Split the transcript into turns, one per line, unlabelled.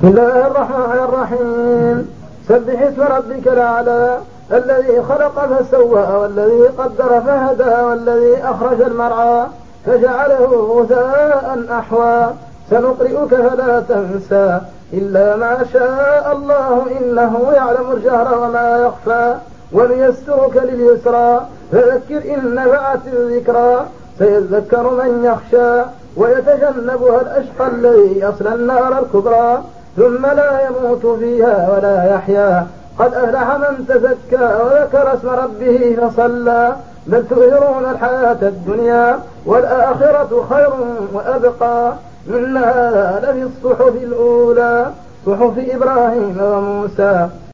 بسم الله الرحمن الرحيم. سبح اسم ربك الأعلى الذي خلق فسوى والذي قدر فهدى والذي أخرج المرعى فجعله غثاء أحوى سنقرئك فلا تنسى إلا ما شاء الله إنه يعلم الجهر وما يخفى وليسرك لليسرى فذكر إن نفعت الذكرى سيذكر من يخشى ويتجنبها الأشقى الذي يصلى النار الكبرى ثم لا يموت فيها ولا يحيا قد أفلح من تزكى وذكر اسم ربه فصلى بل تؤثرون الحياة الدنيا والآخرة خير وأبقى إن هذا لفي الصحف الأولى صحف إبراهيم وموسى.